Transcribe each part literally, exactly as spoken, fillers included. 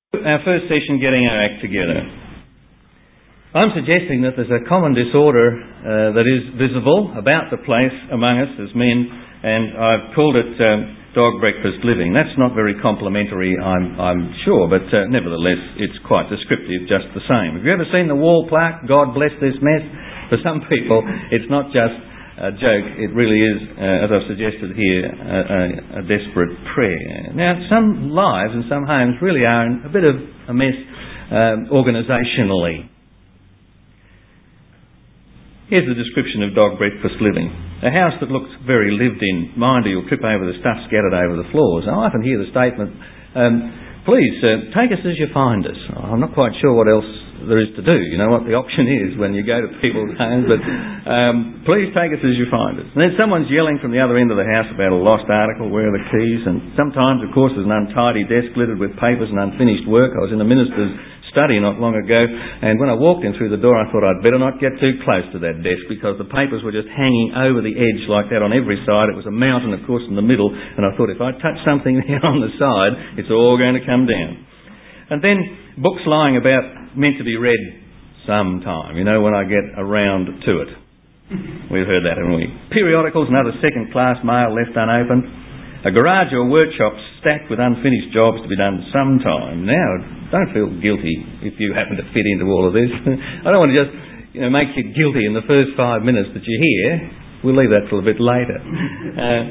Our first session, getting our act together. I'm suggesting that there's a common disorder uh, that is visible about the place among us as men, and I've called it um, dog breakfast living. That's not very complimentary, I'm, I'm sure, but uh, nevertheless it's quite descriptive just the same. Have you ever seen the wall plaque, God bless this mess? For some people it's not just a joke, it really is, uh, as I've suggested here, a, a, a desperate prayer. Now, some lives and some homes really are in a bit of a mess um, organisationally. Here's the description of dog breakfast living. A house that looks very lived in. Mind you, you'll trip over the stuff scattered over the floors. I often hear the statement, um, please, uh, take us as you find us. I'm not quite sure what else there is to do. You know what the option is when you go to people's homes, but um, please take us as you find us. And then someone's yelling from the other end of the house about a lost article, where are the keys? And sometimes, of course, there's an untidy desk littered with papers and unfinished work. I was in the minister's study not long ago, and when I walked in through the door I thought I'd better not get too close to that desk, because the papers were just hanging over the edge like that on every side. It was a mountain, of course, in the middle, and I thought if I touch something there on the side, it's all going to come down. And then books lying about, meant to be read sometime, you know, when I get around to it. We've heard that, haven't we? Periodicals and other second-class mail left unopened. A garage or workshop stacked with unfinished jobs to be done sometime. Now, don't feel guilty if you happen to fit into all of this. I don't want to just, you know, make you guilty in the first five minutes that you're here. We'll leave that till a bit later. Uh,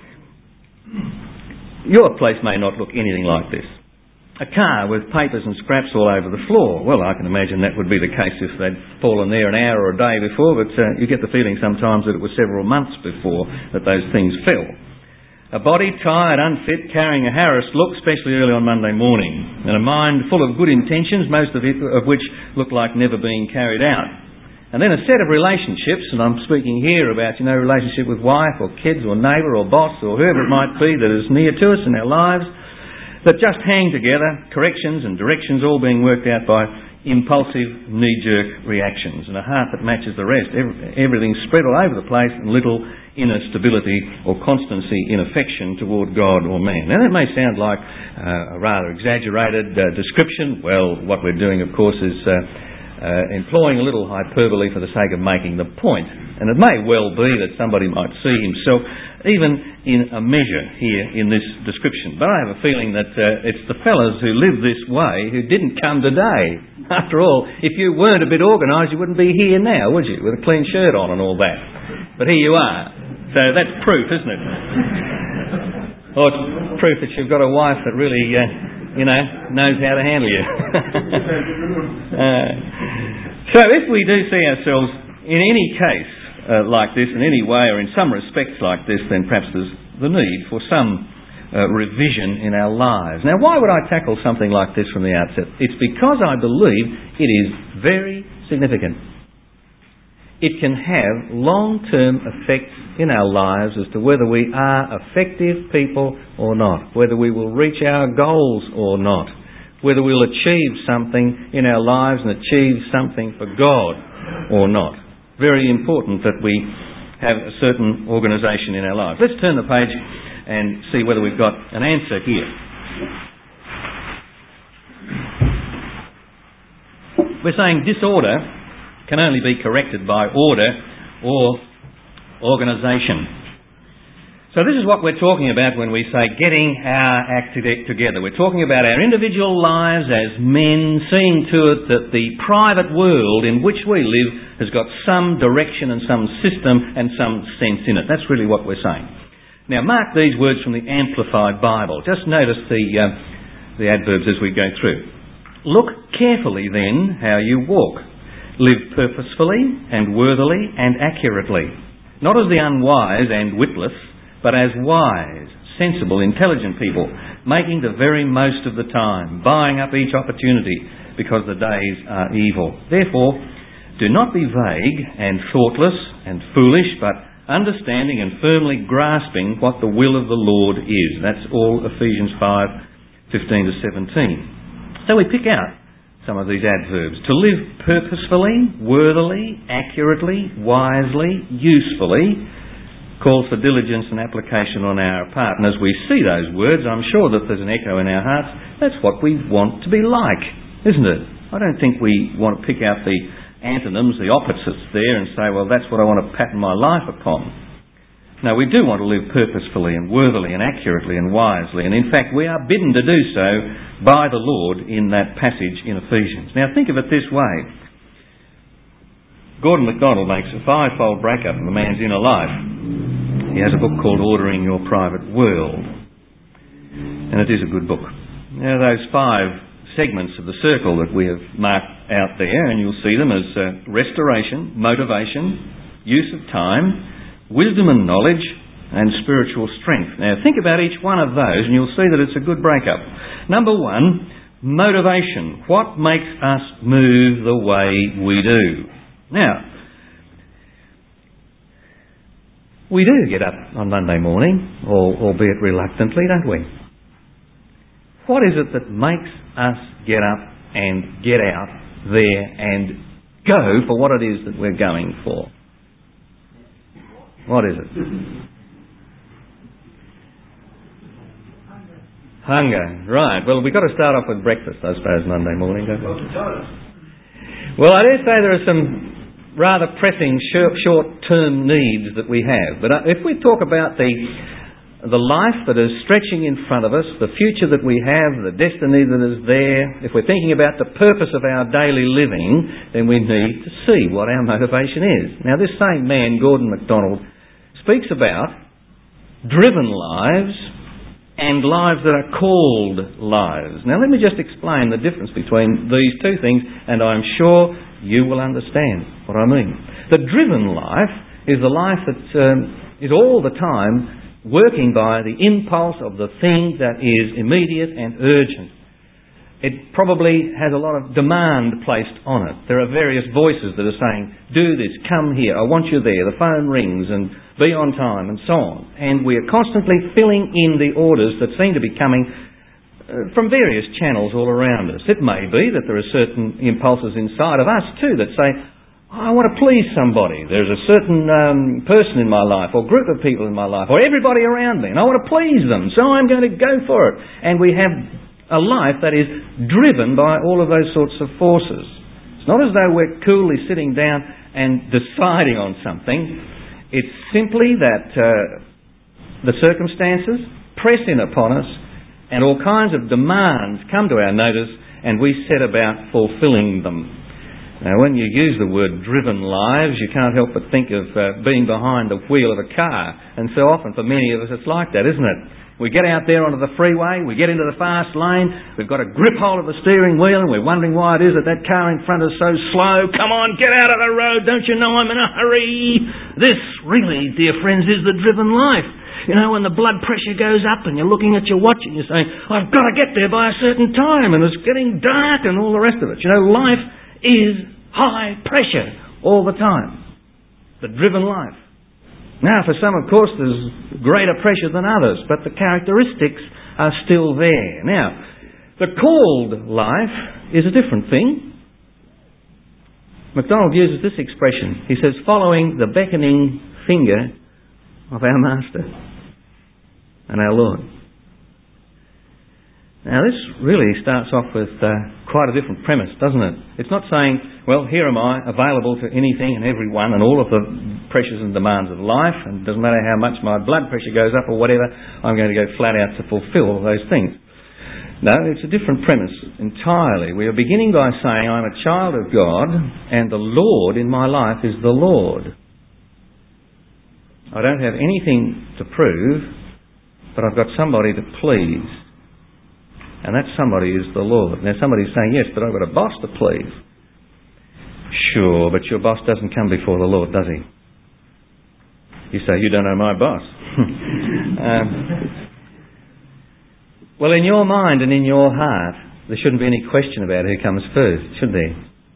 your place may not look anything like this. A car with papers and scraps all over the floor. Well, I can imagine that would be the case if they'd fallen there an hour or a day before, but uh, you get the feeling sometimes that it was several months before that those things fell. A body tired, unfit, carrying a harassed look, especially early on Monday morning, and a mind full of good intentions, most of it of which look like never being carried out. And then a set of relationships, and I'm speaking here about, you know, relationship with wife or kids or neighbour or boss or whoever it might be that is near to us in our lives, that just hang together, corrections and directions all being worked out by impulsive, knee-jerk reactions, and a heart that matches the rest. Every, everything's spread all over the place, and little inner stability or constancy in affection toward God or man. Now that may sound like uh, a rather exaggerated uh, description. Well, what we're doing, of course, is uh, uh, employing a little hyperbole for the sake of making the point. And it may well be that somebody might see himself even in a measure here in this description. But I have a feeling that uh, it's the fellas who live this way who didn't come today. After all, if you weren't a bit organised, you wouldn't be here now, would you? With a clean shirt on and all that. But here you are. So that's proof, isn't it? Or it's proof that you've got a wife that really, uh, you know, knows how to handle you. uh, so if we do see ourselves in any case Uh, like this, in any way or in some respects like this, then perhaps there's the need for some uh, revision in our lives. Now, why would I tackle something like this from the outset? It's because I believe it is very significant. It can have long-term effects in our lives as to whether we are effective people or not, whether we will reach our goals or not, whether we'll achieve something in our lives and achieve something for God or not. Very important that we have a certain organisation in our lives. Let's turn the page and see whether we've got an answer here. We're saying disorder can only be corrected by order or organisation. So this is what we're talking about when we say getting our act together. We're talking about our individual lives as men, seeing to it that the private world in which we live has got some direction and some system and some sense in it. That's really what we're saying. Now mark these words from the Amplified Bible. Just notice the, uh, the adverbs as we go through. Look carefully then how you walk. Live purposefully and worthily and accurately. Not as the unwise and witless, but as wise, sensible, intelligent people, making the very most of the time, buying up each opportunity, because the days are evil. Therefore, do not be vague and thoughtless and foolish, but understanding and firmly grasping what the will of the Lord is. That's all Ephesians five, fifteen to seventeen. So we pick out some of these adverbs. To live purposefully, worthily, accurately, wisely, usefully, calls for diligence and application on our part. And as we see those words, I'm sure that there's an echo in our hearts. That's what we want to be like, isn't it? I don't think we want to pick out the antonyms, the opposites there, and say, well, that's what I want to pattern my life upon. No, we do want to live purposefully and worthily and accurately and wisely. And in fact, we are bidden to do so by the Lord in that passage in Ephesians. Now, think of it this way. Gordon MacDonald makes a five-fold breakup of a man's inner life. He has a book called Ordering Your Private World. And it is a good book. Now, those five segments of the circle that we have marked out there, and you'll see them as uh, restoration, motivation, use of time, wisdom and knowledge, and spiritual strength. Now, think about each one of those, and you'll see that it's a good breakup. Number one, motivation. What makes us move the way we do? Now, we do get up on Monday morning, albeit reluctantly, don't we? What is it that makes us get up and get out there and go for what it is that we're going for? What is it? Hunger. Right. Well, we've got to start off with breakfast, I suppose, Monday morning, don't we? Well, I dare say there are some rather pressing short-term needs that we have. But if we talk about the the life that is stretching in front of us, the future that we have, the destiny that is there, if we're thinking about the purpose of our daily living, then we need to see what our motivation is. Now, this same man, Gordon MacDonald, speaks about driven lives and lives that are called lives. Now, let me just explain the difference between these two things, and I'm sure you will understand what I mean. The driven life is the life that um, is all the time working by the impulse of the thing that is immediate and urgent. It probably has a lot of demand placed on it. There are various voices that are saying, do this, come here, I want you there, the phone rings and be on time and so on. And we are constantly filling in the orders that seem to be coming uh, from various channels all around us. It may be that there are certain impulses inside of us too that say, I want to please somebody. There's a certain um, person in my life or group of people in my life or everybody around me and I want to please them, so I'm going to go for it. And we have a life that is driven by all of those sorts of forces. It's not as though we're coolly sitting down and deciding on something. It's simply that uh, the circumstances press in upon us and all kinds of demands come to our notice and we set about fulfilling them. Now, when you use the word driven lives, you can't help but think of uh, being behind the wheel of a car. And so often, for many of us, it's like that, isn't it? We get out there onto the freeway, we get into the fast lane, we've got a grip hold of the steering wheel and we're wondering why it is that that car in front is so slow. Come on, get out of the road, don't you know I'm in a hurry? This really, dear friends, is the driven life. You know, when the blood pressure goes up and you're looking at your watch and you're saying, I've got to get there by a certain time and it's getting dark and all the rest of it. You know, life is high pressure all the time. The driven life. Now, for some, of course, there's greater pressure than others, but the characteristics are still there. Now, the called life is a different thing. MacDonald uses this expression. He says, following the beckoning finger of our Master and our Lord. Now, this really starts off with uh, quite a different premise, doesn't it? It's not saying, well, here am I, available to anything and everyone and all of the pressures and demands of life, and it doesn't matter how much my blood pressure goes up or whatever, I'm going to go flat out to fulfil all those things. No, it's a different premise entirely. We are beginning by saying, I'm a child of God, and the Lord in my life is the Lord. I don't have anything to prove, but I've got somebody to please. And that somebody is the Lord. Now somebody's saying, yes, but I've got a boss to please. Sure, but your boss doesn't come before the Lord, does he? You say, you don't know my boss. um, well, in your mind and in your heart, there shouldn't be any question about who comes first, should there?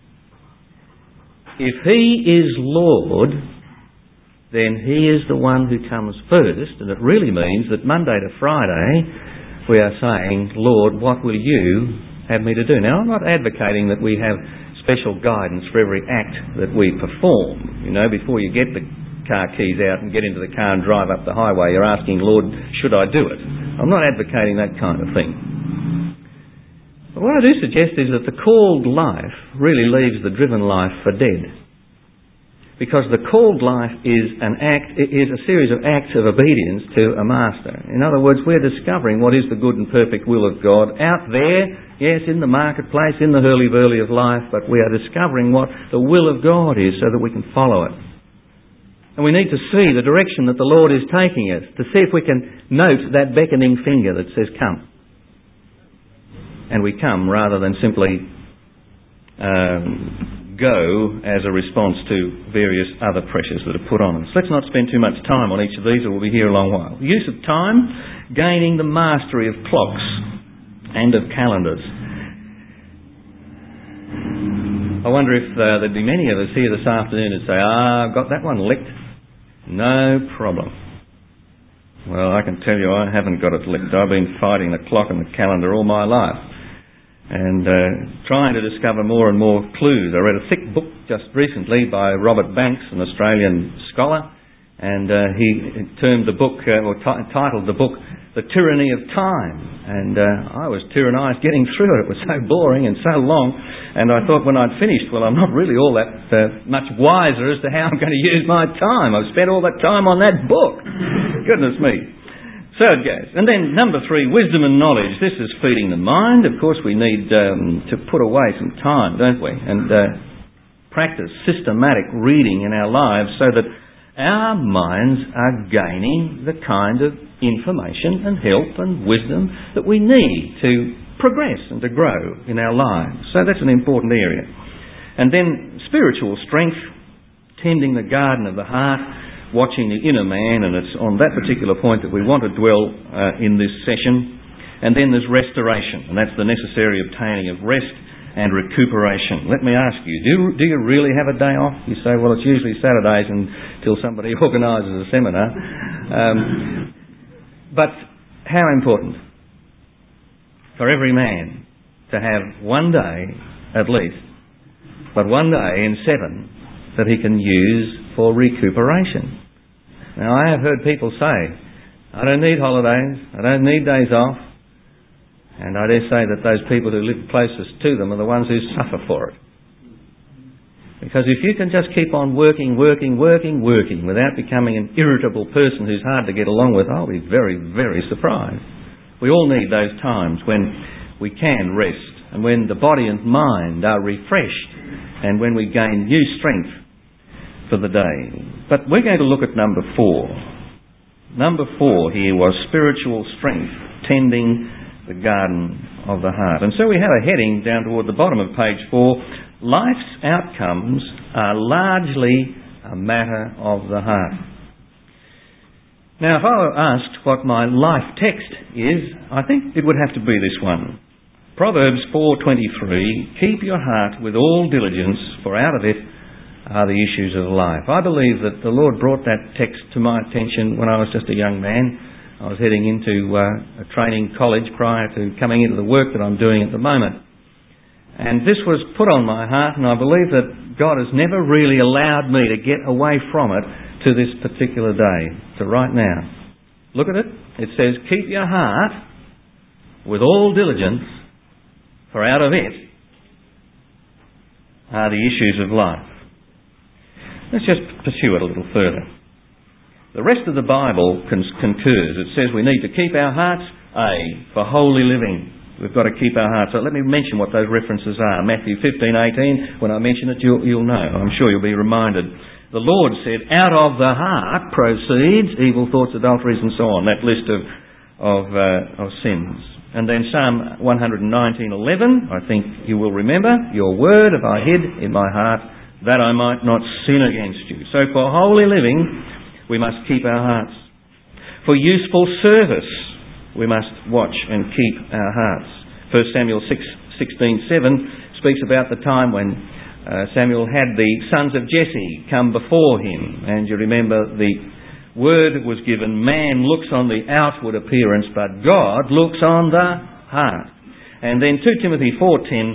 If he is Lord, then he is the one who comes first, and it really means that Monday to Friday we are saying, Lord, what will you have me to do? Now, I'm not advocating that we have special guidance for every act that we perform. You know, before you get the car keys out and get into the car and drive up the highway. You're asking, Lord, should I do it? I'm not advocating that kind of thing. But what I do suggest is that the called life really leaves the driven life for dead. Because the called life is an act, it is a series of acts of obedience to a master. In other words, we're discovering what is the good and perfect will of God out there, yes, in the marketplace, in the hurly-burly of life, but we are discovering what the will of God is so that we can follow it. And we need to see the direction that the Lord is taking us, to see if we can note that beckoning finger that says, come. And we come rather than simply um, go as a response to various other pressures that are put on us. Let's not spend too much time on each of these or we'll be here a long while. The use of time, gaining the mastery of clocks and of calendars. I wonder if uh, there'd be many of us here this afternoon who'd say, ah, I've got that one licked. No problem. Well, I can tell you I haven't got it licked. I've been fighting the clock and the calendar all my life. And uh, trying to discover more and more clues. I read a thick book just recently by Robert Banks, an Australian scholar, and uh, he termed the book, uh, or t- titled the book, The Tyranny of Time. And uh, I was tyrannised getting through it. It was so boring and so long. And I thought when I'd finished, well, I'm not really all that uh, much wiser as to how I'm going to use my time. I've spent all that time on that book. Goodness me. So it goes. And then number three, wisdom and knowledge. This is feeding the mind. Of course, we need um, to put away some time, don't we? And uh, practice systematic reading in our lives so that our minds are gaining the kind of information and help and wisdom that we need to progress and to grow in our lives. So that's an important area. And then spiritual strength, tending the garden of the heart, watching the inner man, and it's on that particular point that we want to dwell uh, in this session. And then there's restoration, and that's the necessary obtaining of rest and recuperation. Let me ask you, do, do you really have a day off? You say, well, it's usually Saturdays until somebody organises a seminar. Um, but how important for every man to have one day at least, but one day in seven that he can use for recuperation. Now, I have heard people say, I don't need holidays, I don't need days off, and I dare say that those people who live closest to them are the ones who suffer for it. Because if you can just keep on working, working, working, working without becoming an irritable person who's hard to get along with, I'll be very, very surprised. We all need those times when we can rest and when the body and mind are refreshed and when we gain new strength for the day. But we're going to look at number four. Number four here was spiritual strength, tending the garden of the heart. And so we have a heading down toward the bottom of page four. Life's outcomes are largely a matter of the heart. Now, if I were asked what my life text is, I think it would have to be this one. Proverbs four twenty-three, keep your heart with all diligence, for out of it are the issues of life. I believe that the Lord brought that text to my attention when I was just a young man. I was heading into uh, a training college prior to coming into the work that I'm doing at the moment. And this was put on my heart, and I believe that God has never really allowed me to get away from it to this particular day, to right now. Look at it. It says, keep your heart with all diligence, for out of it are the issues of life. Let's just pursue it a little further. The rest of the Bible con- concurs. It says we need to keep our hearts, A, for holy living. We've got to keep our hearts. So let me mention what those references are. Matthew fifteen eighteen, when I mention it, you'll, you'll know. I'm sure you'll be reminded. The Lord said, out of the heart proceeds evil thoughts, adulteries and so on. That list of, of, uh, of sins. And then Psalm one nineteen eleven, I think you will remember, your word have I hid in my heart, that I might not sin against you. So for holy living, we must keep our hearts. For useful service, we must watch and keep our hearts. First Samuel six sixteen seven speaks about the time when uh, Samuel had the sons of Jesse come before him. And you remember the word was given, man looks on the outward appearance, but God looks on the heart. And then Second Timothy four ten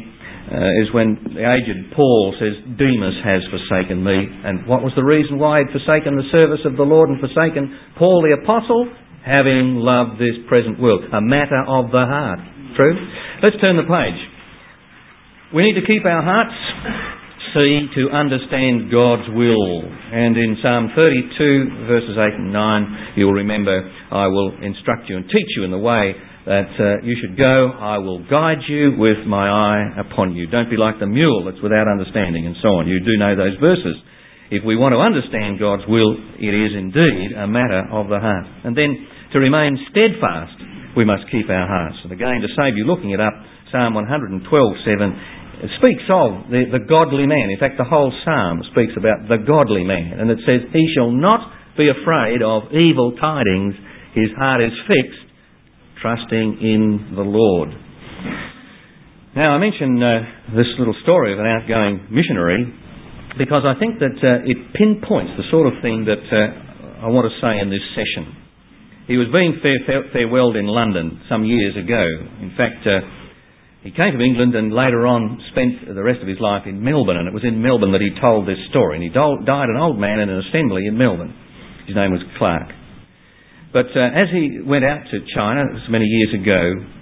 uh, is when the aged Paul says, Demas has forsaken me. And what was the reason why he had forsaken the service of the Lord and forsaken Paul the Apostle? Having loved this present world. A matter of the heart. True? Let's turn the page. We need to keep our hearts see to understand God's will. And in Psalm thirty-two, verses eight and nine, you'll remember, I will instruct you and teach you in the way that uh, you should go. I will guide you with my eye upon you. Don't be like the mule that's without understanding, and so on. You do know those verses. If we want to understand God's will, it is indeed a matter of the heart. And then to remain steadfast, we must keep our hearts. And again, to save you looking it up, Psalm one twelve seven it speaks of the, the godly man. In fact, the whole psalm speaks about the godly man. And it says, he shall not be afraid of evil tidings. His heart is fixed, trusting in the Lord. Now, I mention uh, this little story of an outgoing missionary because I think that uh, it pinpoints the sort of thing that uh, I want to say in this session. He was being fare- farewelled in London some years ago. In fact, uh, he came to England and later on spent the rest of his life in Melbourne, and it was in Melbourne that he told this story. And he do- died an old man in an assembly in Melbourne. His name was Clark. But uh, as he went out to China, this was many years ago,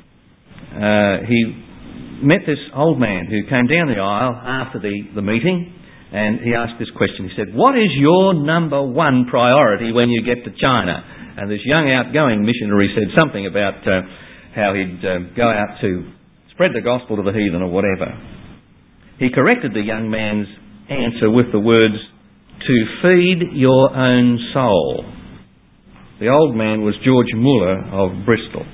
uh, he met this old man who came down the aisle after the, the meeting, and he asked this question. He said, what is your number one priority when you get to China? And this young outgoing missionary said something about uh, how he'd uh, go out to spread the gospel to the heathen or whatever. He corrected the young man's answer with the words, to feed your own soul. The old man was George Muller of Bristol.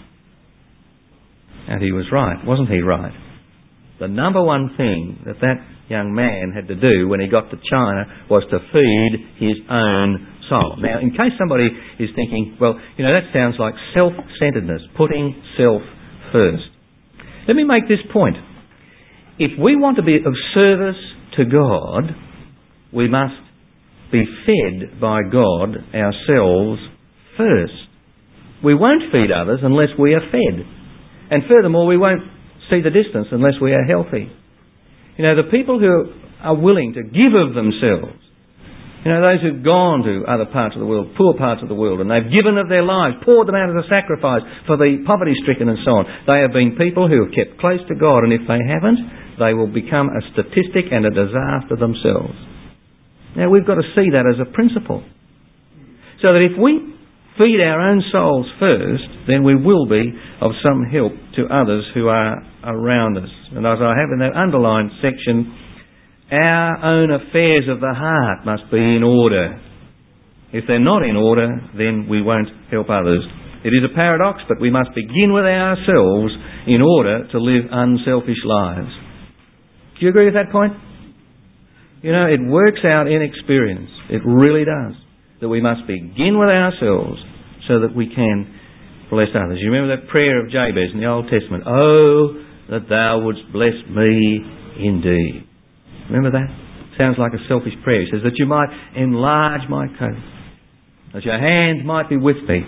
And he was right, wasn't he right? The number one thing that that young man had to do when he got to China was to feed his own soul. Now, in case somebody is thinking, well, you know, that sounds like self-centeredness, putting self first. Let me make this point. If we want to be of service to God, we must be fed by God ourselves first. We won't feed others unless we are fed. And furthermore, we won't see the distance unless we are healthy. You know, the people who are willing to give of themselves, you know, those who've gone to other parts of the world, poor parts of the world, and they've given of their lives, poured them out as a sacrifice for the poverty-stricken and so on. They have been people who have kept close to God, and if they haven't, they will become a statistic and a disaster themselves. Now, we've got to see that as a principle. So that if we feed our own souls first, then we will be of some help to others who are around us. And as I have in that underlined section, our own affairs of the heart must be in order. If they're not in order, then we won't help others. It is a paradox, but we must begin with ourselves in order to live unselfish lives. Do you agree with that point? You know, it works out in experience. It really does. That we must begin with ourselves so that we can bless others. You remember that prayer of Jabez in the Old Testament? Oh, that thou wouldst bless me indeed. Remember that? Sounds like a selfish prayer. It says that you might enlarge my coast, that your hand might be with me,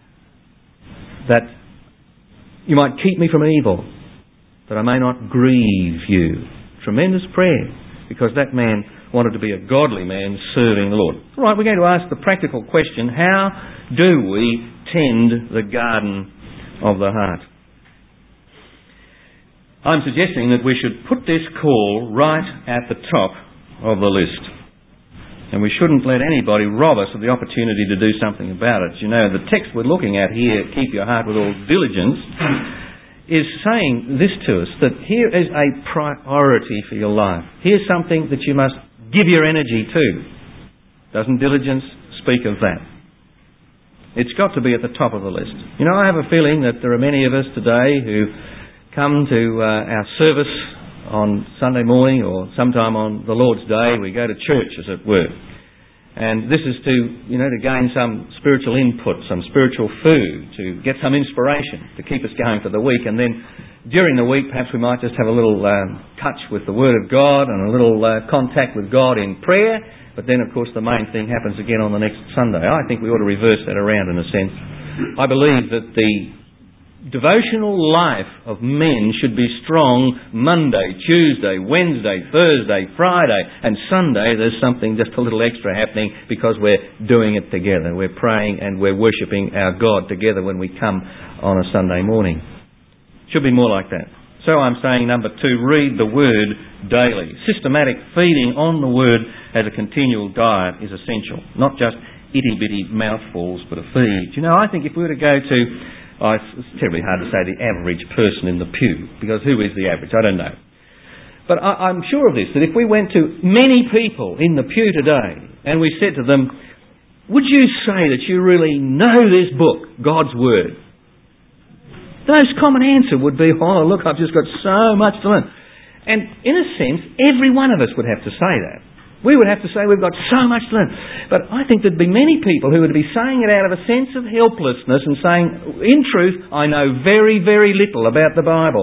that you might keep me from evil, that I may not grieve you. Tremendous prayer, because that man wanted to be a godly man serving the Lord. All right, we're going to ask the practical question, how do we tend the garden of the heart? I'm suggesting that we should put this call right at the top of the list. And we shouldn't let anybody rob us of the opportunity to do something about it. You know, the text we're looking at here, keep your heart with all diligence, is saying this to us, that here is a priority for your life. Here's something that you must give your energy to. Doesn't diligence speak of that? It's got to be at the top of the list. You know, I have a feeling that there are many of us today who come to uh, our service on Sunday morning or sometime on the Lord's Day. We go to church, as it were. And this is to, you know, to gain some spiritual input, some spiritual food, to get some inspiration, to keep us going for the week. And then during the week, perhaps we might just have a little um, touch with the Word of God and a little uh, contact with God in prayer. But then, of course, the main thing happens again on the next Sunday. I think we ought to reverse that around in a sense. I believe that the devotional life of men should be strong Monday, Tuesday, Wednesday, Thursday, Friday, and Sunday there's something just a little extra happening because we're doing it together. We're praying and we're worshipping our God together when we come on a Sunday morning. Should be more like that. So I'm saying, number two, read the Word daily. Systematic feeding on the Word as a continual diet is essential. Not just itty-bitty mouthfuls, but a feed. You know, I think if we were to go to Oh, it's terribly hard to say the average person in the pew, because who is the average? I don't know. But I, I'm sure of this, that if we went to many people in the pew today and we said to them, would you say that you really know this book, God's Word? The most common answer would be, oh, look, I've just got so much to learn. And in a sense, every one of us would have to say that. We would have to say we've got so much to learn. But I think there'd be many people who would be saying it out of a sense of helplessness and saying, in truth, I know very, very little about the Bible.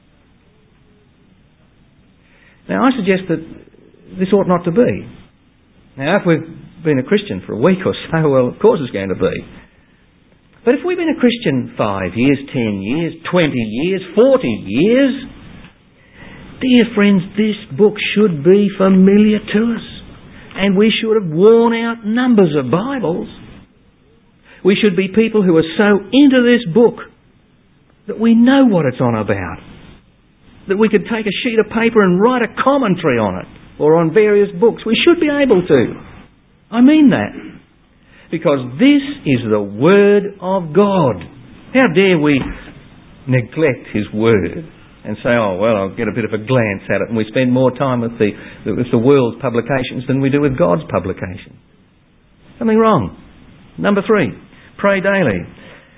Now, I suggest that this ought not to be. Now, if we've been a Christian for a week or so, well, of course it's going to be. But if we've been a Christian five years, ten years, twenty years, forty years, dear friends, this book should be familiar to us. And we should have worn out numbers of Bibles. We should be people who are so into this book that we know what it's on about. That we could take a sheet of paper and write a commentary on it, or on various books. We should be able to. I mean that. Because this is the Word of God. How dare we neglect His Word and say, oh, well, I'll get a bit of a glance at it, and we spend more time with the, with the world's publications than we do with God's publication. Something wrong. Number three, pray daily.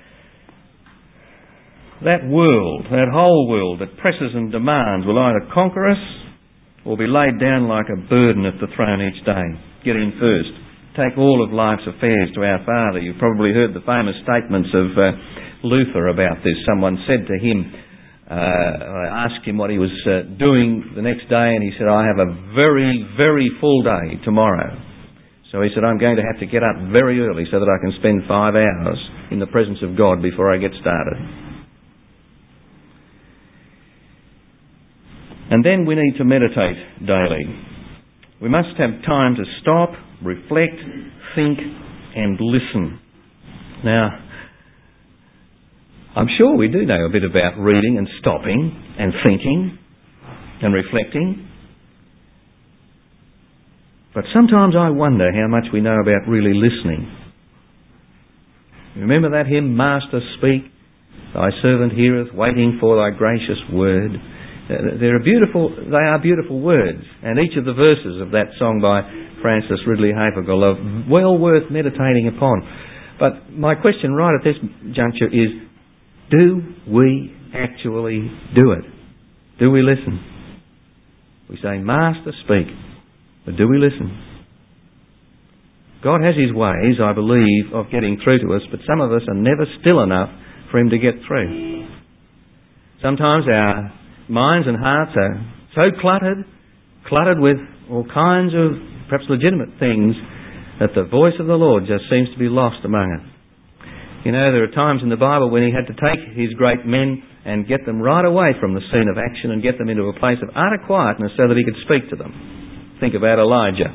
That world, that whole world that presses and demands will either conquer us or be laid down like a burden at the throne each day. Get in first. Take all of life's affairs to our Father. You've probably heard the famous statements of uh, Luther about this. Someone said to him, uh, I asked him what he was uh, doing the next day, and he said, I have a very, very full day tomorrow. So he said, I'm going to have to get up very early so that I can spend five hours in the presence of God before I get started. And then we need to meditate daily. We must have time to stop, reflect, think and listen. Now, I'm sure we do know a bit about reading and stopping and thinking and reflecting. But sometimes I wonder how much we know about really listening. Remember that hymn, Master, speak, thy servant heareth, waiting for thy gracious word. They're beautiful, they are beautiful words, and each of the verses of that song by Francis Ridley Havergal are well worth meditating upon. But my question right at this juncture is, do we actually do it? Do we listen? We say, Master, speak, but do we listen? God has His ways, I believe, of getting through to us, but some of us are never still enough for Him to get through. Sometimes our minds and hearts are so cluttered, cluttered with all kinds of perhaps legitimate things, that the voice of the Lord just seems to be lost among it. You know, there are times in the Bible when He had to take His great men and get them right away from the scene of action and get them into a place of utter quietness so that He could speak to them. Think about Elijah.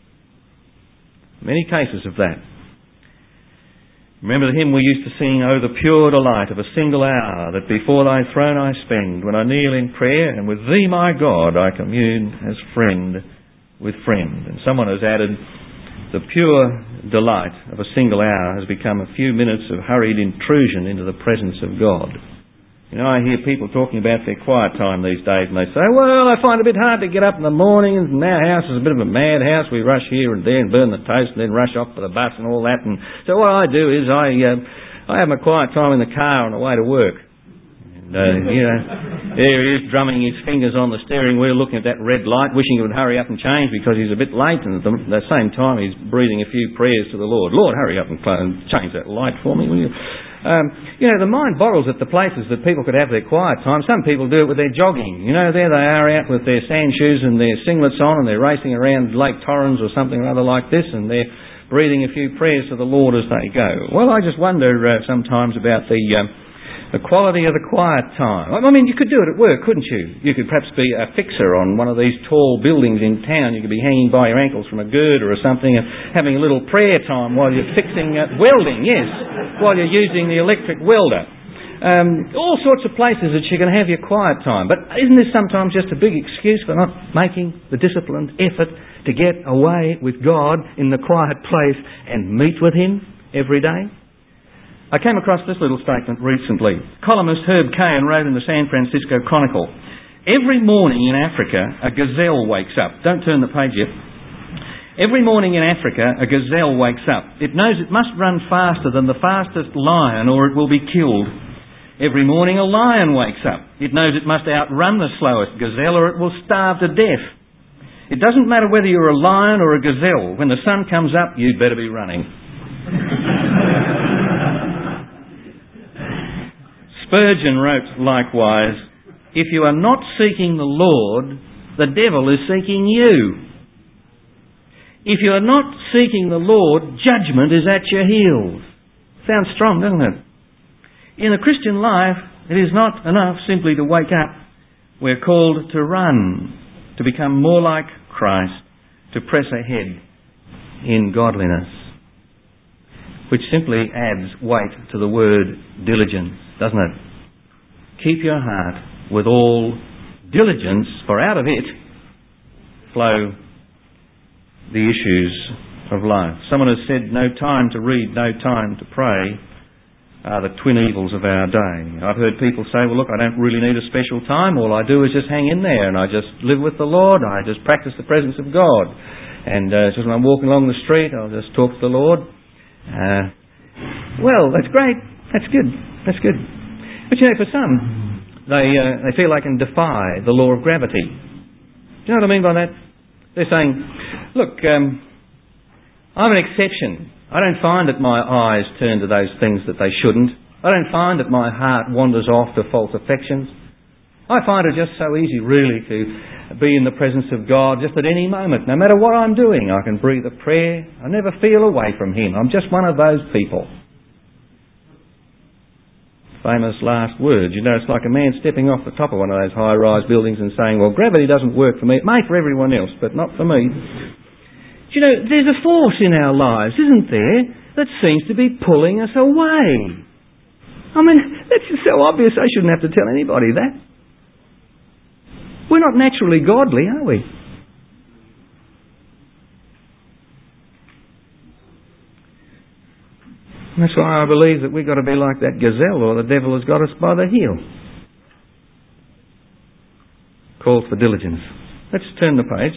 Many cases of that. Remember the hymn we used to sing, Oh, the pure delight of a single hour that before thy throne I spend, when I kneel in prayer, and with thee, my God, I commune as friend with friend. And someone has added, the pure delight of a single hour has become a few minutes of hurried intrusion into the presence of God. You know, I hear people talking about their quiet time these days, and they say, well, I find it a bit hard to get up in the morning, and our house is a bit of a madhouse. We rush here and there and burn the toast and then rush off for the bus and all that. And so what I do is I uh, I have my quiet time in the car on the way to work. And, uh, you know, there he is drumming his fingers on the steering wheel, looking at that red light, wishing he would hurry up and change because he's a bit late. And at the, the same time, he's breathing a few prayers to the Lord. Lord, hurry up and change that light for me, will you? Um, you know, the mind boggles at the places that people could have their quiet time. Some people do it with their jogging. You know, there they are out with their sand shoes and their singlets on, and they're racing around Lake Torrens or something or other like this, and they're breathing a few prayers to the Lord as they go. Well, I just wonder uh, sometimes about the uh, The quality of the quiet time. I mean, you could do it at work, couldn't you? You could perhaps be a fixer on one of these tall buildings in town. You could be hanging by your ankles from a girder or something and having a little prayer time while you're fixing uh, welding, yes, while you're using the electric welder. Um, all sorts of places that you can have your quiet time. But isn't this sometimes just a big excuse for not making the disciplined effort to get away with God in the quiet place and meet with Him every day? I came across this little statement recently. Columnist Herb Cahen wrote in the San Francisco Chronicle, "Every morning in Africa, a gazelle wakes up." Don't turn the page yet. Every morning in Africa, a gazelle wakes up. It knows it must run faster than the fastest lion or it will be killed. Every morning a lion wakes up. It knows it must outrun the slowest gazelle or it will starve to death. It doesn't matter whether you're a lion or a gazelle. When the sun comes up, you'd better be running. Spurgeon wrote likewise, "If you are not seeking the Lord, the devil is seeking you. If you are not seeking the Lord, judgment is at your heels." Sounds strong, doesn't it? In the Christian life, it is not enough simply to wake up. We're called to run, to become more like Christ, to press ahead in godliness, which simply adds weight to the word diligence, doesn't it? Keep your heart with all diligence, for out of it flow the issues of life. Someone has said, no time to read, no time to pray are the twin evils of our day. I've heard people say, well, look, I don't really need a special time. All I do is just hang in there and I just live with the Lord. I just practice the presence of God. And uh, just when I'm walking along the street, I'll just talk to the Lord. Uh, well, that's great. That's good. That's good. But you know, for some, they uh, they feel they can defy the law of gravity. Do you know what I mean by that? They're saying, look, um, I'm an exception. I don't find that my eyes turn to those things that they shouldn't. I don't find that my heart wanders off to false affections. I find it just so easy, really, to be in the presence of God just at any moment. No matter what I'm doing, I can breathe a prayer. I never feel away from Him. I'm just one of those people. Famous last words. You know, it's like a man stepping off the top of one of those high-rise buildings and saying, well, gravity doesn't work for me. It may for everyone else, but not for me. Do you know, there's a force in our lives, isn't there, that seems to be pulling us away. I mean, that's just so obvious I shouldn't have to tell anybody that. We're not naturally godly, are we? And that's why I believe that we've got to be like that gazelle, or the devil has got us by the heel. Calls for diligence. Let's turn the page.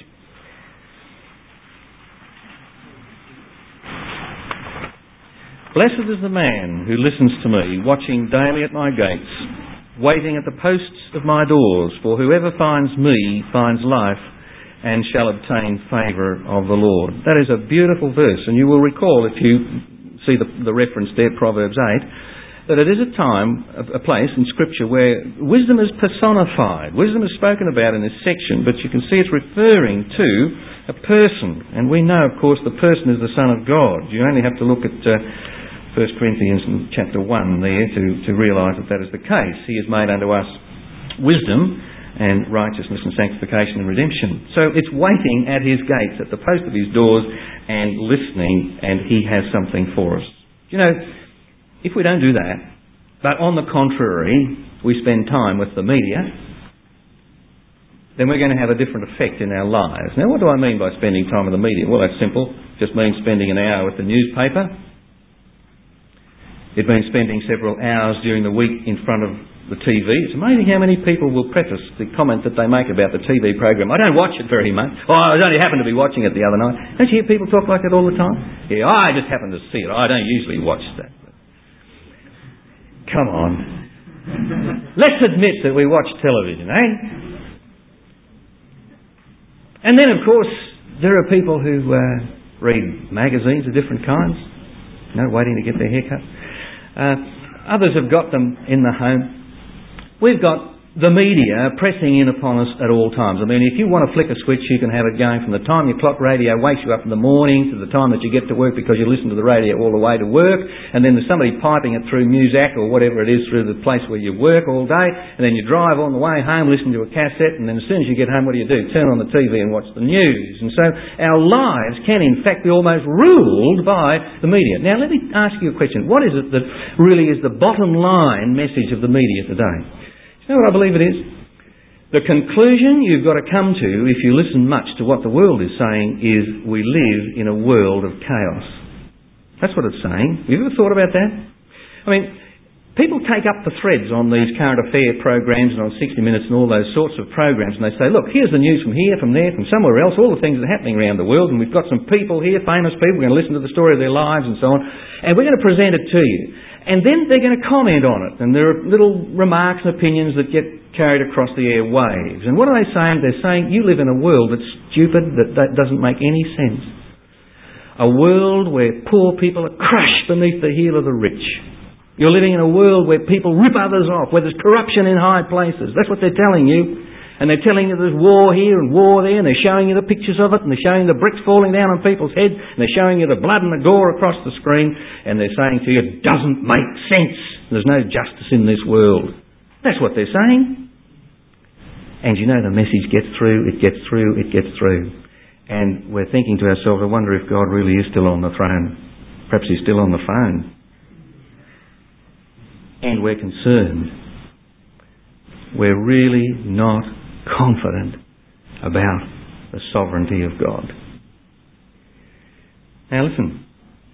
Blessed is the man who listens to me, watching daily at my gates, waiting at the posts of my doors, for whoever finds me finds life and shall obtain favour of the Lord. That is a beautiful verse, and you will recall, if you see the, the reference there, Proverbs eight, that it is a time, a, a place in Scripture where wisdom is personified. Wisdom is spoken about in this section, but you can see it's referring to a person, and we know, of course, the person is the Son of God. You only have to look at Uh, First Corinthians chapter one there to, to realise that that is the case. He has made unto us wisdom and righteousness and sanctification and redemption. So it's waiting at His gates, at the post of His doors, and listening, and He has something for us. You know, if we don't do that, but on the contrary, we spend time with the media, then we're going to have a different effect in our lives. Now, what do I mean by spending time with the media? Well, that's simple. It just means spending an hour with the newspaper. It means spending several hours during the week in front of the T V. It's amazing how many people will preface the comment that they make about the T V program. I don't watch it very much. Oh, I only happened to be watching it the other night. Don't you hear people talk like that all the time? Yeah, I just happened to see it. I don't usually watch that. Come on. Let's admit that we watch television, eh? And then, of course, there are people who uh, read magazines of different kinds, you know, waiting to get their hair cut. Uh, others have got them in the home. We've got the media pressing in upon us at all times. I mean, if you want to flick a switch, you can have it going from the time your clock radio wakes you up in the morning to the time that you get to work because you listen to the radio all the way to work, and then there's somebody piping it through Muzak or whatever it is through the place where you work all day, and then you drive on the way home, listen to a cassette, and then as soon as you get home, what do you do? Turn on the T V and watch the news. And so our lives can in fact be almost ruled by the media. Now let me ask you a question. What is it that really is the bottom line message of the media today? You know what I believe it is? The conclusion you've got to come to, if you listen much to what the world is saying, is we live in a world of chaos. That's what it's saying. Have you ever thought about that? I mean, people take up the threads on these current affair programs and on sixty minutes and all those sorts of programs, and they say, look, here's the news from here, from there, from somewhere else, all the things that are happening around the world, and we've got some people here, famous people, we're going to listen to the story of their lives and so on, and we're going to present it to you. And then they're going to comment on it, and there are little remarks and opinions that get carried across the airwaves. And what are they saying? They're saying you live in a world that's stupid, that, that doesn't make any sense. A world where poor people are crushed beneath the heel of the rich. You're living in a world where people rip others off, where there's corruption in high places. That's what they're telling you. And they're telling you there's war here and war there, and they're showing you the pictures of it, and they're showing the bricks falling down on people's heads, and they're showing you the blood and the gore across the screen, and they're saying to you, it doesn't make sense. There's no justice in this world. That's what they're saying. And you know, the message gets through, it gets through, it gets through. And we're thinking to ourselves, I wonder if God really is still on the throne. Perhaps he's still on the phone. And we're concerned. We're really not confident about the sovereignty of God. Now listen,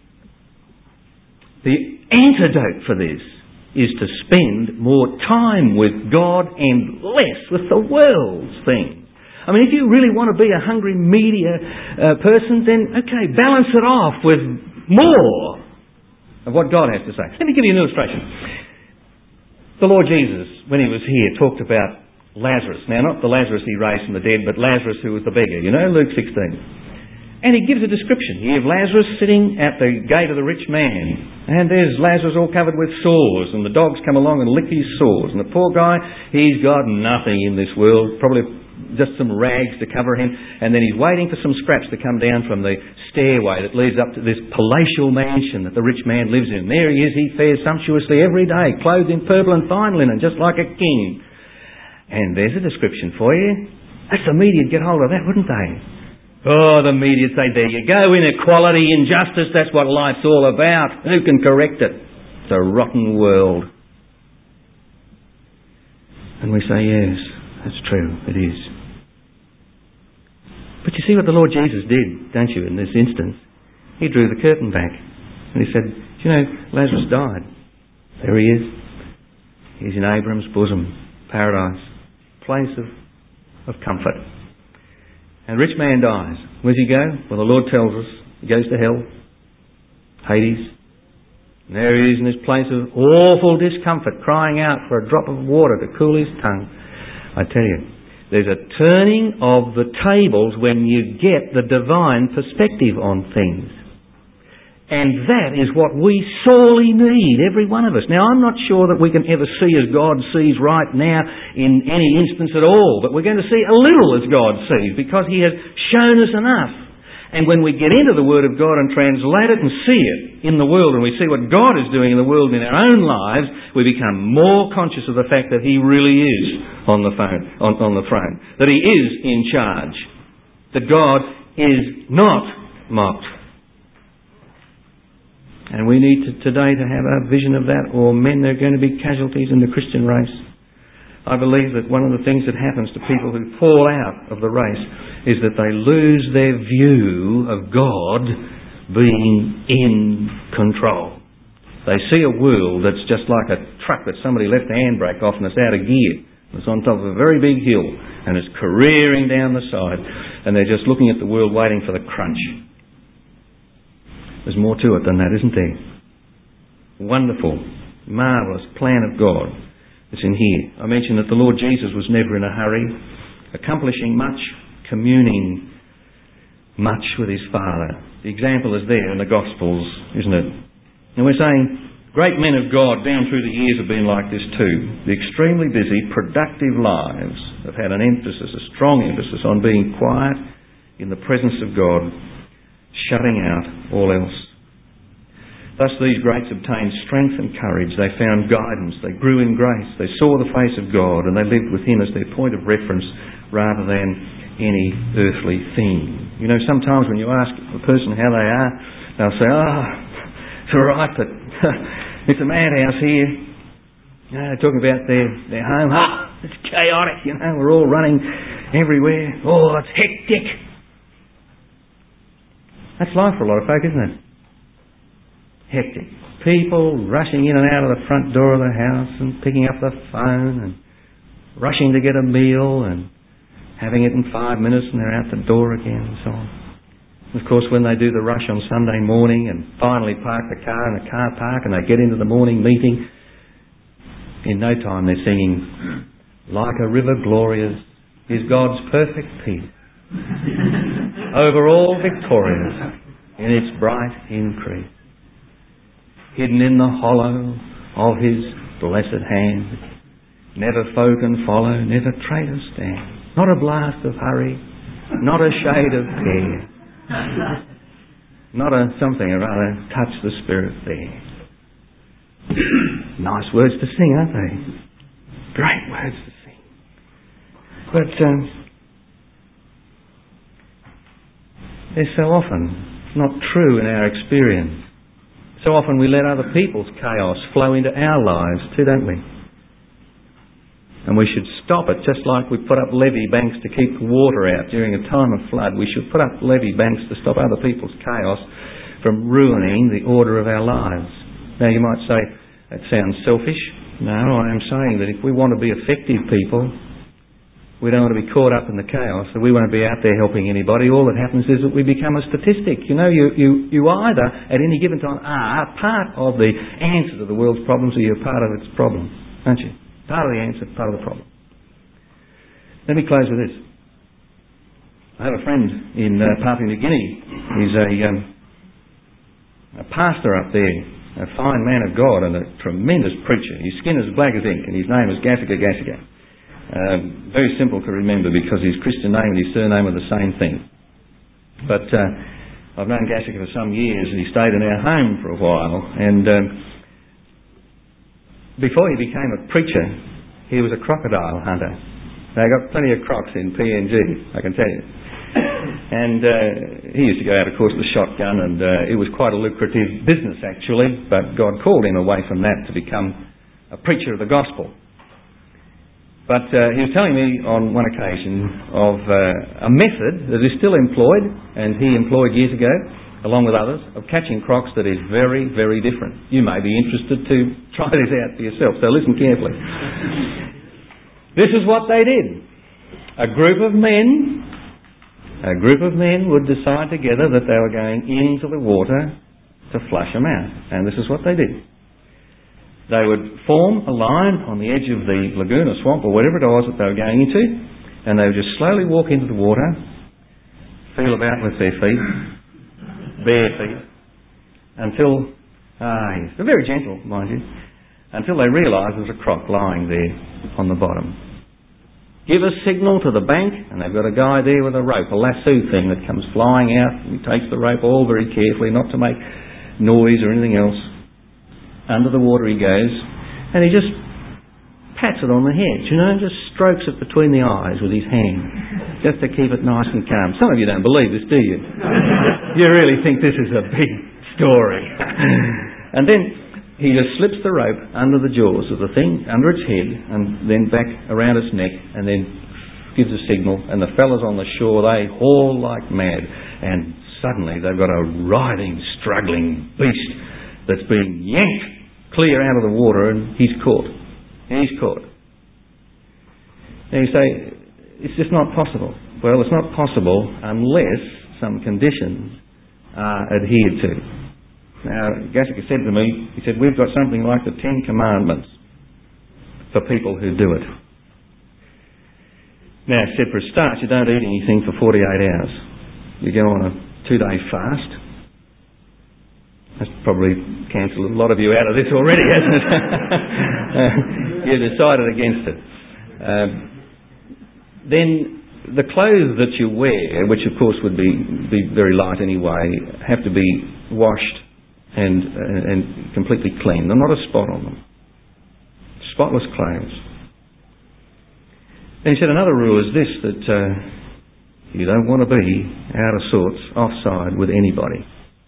the antidote for this is to spend more time with God and less with the world's things. I mean, if you really want to be a hungry media uh, person, then okay, balance it off with more of what God has to say. Let me give you an illustration. The Lord Jesus, when he was here, talked about Lazarus. Now, not the Lazarus he raised from the dead, but Lazarus who was the beggar, you know, Luke sixteen. And he gives a description here of Lazarus sitting at the gate of the rich man. And there's Lazarus all covered with sores, and the dogs come along and lick his sores. And the poor guy, he's got nothing in this world, probably just some rags to cover him. And then he's waiting for some scraps to come down from the stairway that leads up to this palatial mansion that the rich man lives in. There he is, he fares sumptuously every day, clothed in purple and fine linen, just like a king. And there's a description for you. That's the media'd get hold of that, wouldn't they? Oh, the media'd say, there you go, inequality, injustice, that's what life's all about. Who can correct it? It's a rotten world. And we say, yes, that's true, it is. But you see what the Lord Jesus did, don't you, in this instance? He drew the curtain back. And he said, do you know, Lazarus died. There he is. He's in Abraham's bosom, paradise. Place of, of comfort. And the rich man dies. Where does he go? Well, the Lord tells us he goes to hell, Hades. And there he is in this place of awful discomfort, crying out for a drop of water to cool his tongue. I tell you, there's a turning of the tables when you get the divine perspective on things. And that is what we sorely need, every one of us. Now, I'm not sure that we can ever see as God sees right now in any instance at all, but we're going to see a little as God sees because he has shown us enough. And when we get into the Word of God and translate it and see it in the world, and we see what God is doing in the world in our own lives, we become more conscious of the fact that he really is on the phone, on, on the throne, that he is in charge, that God is not mocked. And we need to, today to have a vision of that, or men, there are going to be casualties in the Christian race. I believe that one of the things that happens to people who fall out of the race is that they lose their view of God being in control. They see a world that's just like a truck that somebody left the handbrake off and it's out of gear. It's on top of a very big hill and it's careering down the side, and they're just looking at the world waiting for the crunch. There's more to it than that, isn't there? Wonderful, marvellous plan of God that's in here. I mentioned that the Lord Jesus was never in a hurry, accomplishing much, communing much with his Father. The example is there in the Gospels, isn't it? And we're saying, Great men of God down through the years have been like this too. The extremely busy, productive lives have had an emphasis, a strong emphasis on being quiet in the presence of God, shutting out all else. Thus these greats obtained strength and courage. They found guidance. They grew in grace. They saw the face of God and they lived with Him as their point of reference rather than any earthly thing. You know, sometimes when you ask a person how they are, they'll say, oh, it's all right, but it's a madhouse here. You know, they're talking about their, their home. Ah, it's chaotic, you know, we're all running everywhere. Oh, it's hectic. That's life for a lot of folk, isn't it? Hectic. People rushing in and out of the front door of the house and picking up the phone and rushing to get a meal and having it in five minutes and they're out the door again and so on. Of course, when they do the rush on Sunday morning and finally park the car in the car park and they get into the morning meeting, in no time they're singing, like a river glorious is God's perfect peace, over all victorious in its bright increase, hidden in the hollow of His blessed hand, never foe can follow, never traitor stand, not a blast of hurry, not a shade of care, not a something or other, touch the Spirit there. Nice words to sing, aren't they? Great words to sing. But um, they're so often not true in our experience. So often we let other people's chaos flow into our lives too, don't we? And we should stop it, just like we put up levee banks to keep the water out during a time of flood. We should put up levee banks to stop other people's chaos from ruining the order of our lives. Now you might say, that sounds selfish. No, I am saying that if we want to be effective people, we don't want to be caught up in the chaos, so we won't be out there helping anybody. All that happens is that we become a statistic. You know, you, you, you either, at any given time, are part of the answer to the world's problems or you're part of its problems, aren't you? Part of the answer, part of the problem. Let me close with this. I have a friend in uh, Papua New Guinea. He's a, um, a pastor up there, a fine man of God and a tremendous preacher. His skin is black as ink and his name is Gassica Gassica. Um, very simple to remember because his Christian name and his surname are the same thing. But uh, I've known Gassica for some years and he stayed in our home for a while, and um, before he became a preacher, he was a crocodile hunter. They got plenty of crocs in P N G, I can tell you. And uh, he used to go out, of course, with a shotgun, and uh, it was quite a lucrative business, actually, but God called him away from that to become a preacher of the gospel. But uh, he was telling me on one occasion of uh, a method that is still employed, and he employed years ago, along with others, of catching crocs that is very, very different. You may be interested to try this out for yourself, so listen carefully. This is what they did. A group of men, a group of men would decide together that they were going into the water to flush them out. And this is what they did. They would form a line on the edge of the lagoon or swamp or whatever it was that they were going into, and they would just slowly walk into the water, feel about with their feet, bare feet, until, ah, yes, they're very gentle, mind you, until they realise there's a croc lying there on the bottom. Give a signal to the bank, and they've got a guy there with a rope, a lasso thing that comes flying out, and he takes the rope all very carefully, not to make noise or anything else. Under the water he goes, and he just pats it on the head, you know, just strokes it between the eyes with his hand, just to keep it nice and calm. Some of you don't believe this, do you? You really think this is a big story. And then he just slips the rope under the jaws of the thing, under its head, and then back around its neck, and then gives a signal, and the fellas on the shore, they haul like mad, and suddenly they've got a writhing, struggling beast that's being yanked clear out of the water, and he's caught. He's caught. Now you say, it's just not possible. Well, it's not possible unless some conditions are adhered to. Now, Gassica said to me, he said, we've got something like the Ten Commandments for people who do it. Now, he said, for a start, you don't eat anything for forty-eight hours. You go on a two-day fast. That's probably cancelled a lot of you out of this already, hasn't it? You decided against it. Um, then the clothes that you wear, which of course would be, be very light anyway, have to be washed and, and, and completely clean. There's not a spot on them. Spotless clothes. Then he said another rule is this, that uh, you don't want to be out of sorts, offside with anybody.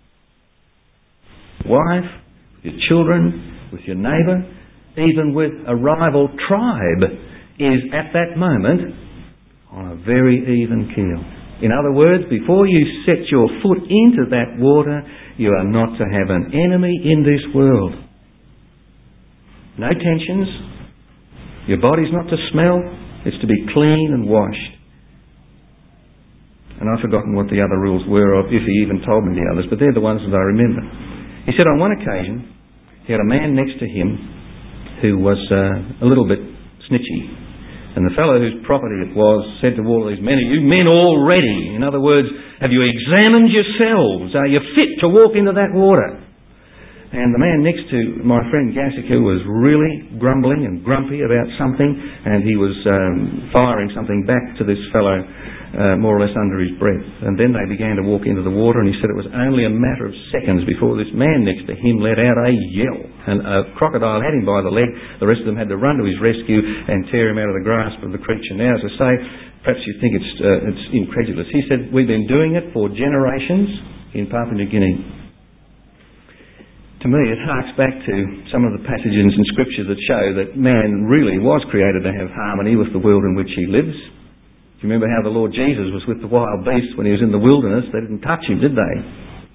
Wife, with your children, with your neighbour, even with a rival tribe, is at that moment on a very even keel. In other words, before you set your foot into that water, you are not to have an enemy in this world. No tensions. Your body's not to smell. It's to be clean and washed. And I've forgotten what the other rules were, or if he even told me the others, but they're the ones that I remember. He said on one occasion, he had a man next to him who was uh, a little bit snitchy. And the fellow whose property it was said to all these men, "Are you men all ready? In other words, have you examined yourselves? Are you fit to walk into that water?" And the man next to my friend Gassica was really grumbling and grumpy about something, and he was um, firing something back to this fellow uh, more or less under his breath. And then they began to walk into the water, and he said it was only a matter of seconds before this man next to him let out a yell. And a crocodile had him by the leg. The rest of them had to run to his rescue and tear him out of the grasp of the creature. Now, as I say, perhaps you think it's, uh, it's incredulous. He said, we've been doing it for generations in Papua New Guinea. To me, it harks back to some of the passages in Scripture that show that man really was created to have harmony with the world in which he lives. Do you remember how the Lord Jesus was with the wild beasts when he was in the wilderness? They didn't touch him, did they?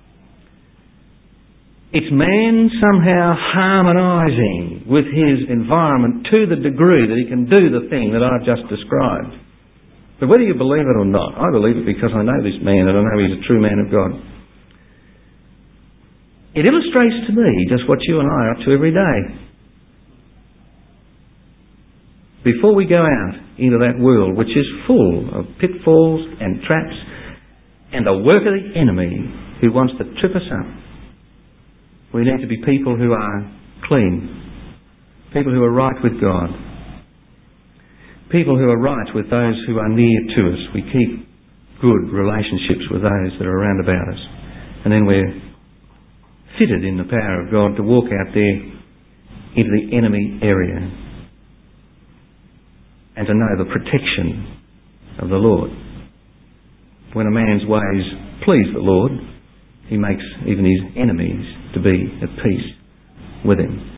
It's man somehow harmonising with his environment to the degree that he can do the thing that I've just described. But whether you believe it or not, I believe it because I know this man and I know he's a true man of God. It illustrates to me just what you and I are up to every day. Before we go out into that world which is full of pitfalls and traps and the work of the enemy who wants to trip us up, we need to be people who are clean, people who are right with God, people who are right with those who are near to us. We keep good relationships with those that are around about us. And then we're fitted in the power of God to walk out there into the enemy area and to know the protection of the Lord. When a man's ways please the Lord, he makes even his enemies to be at peace with him.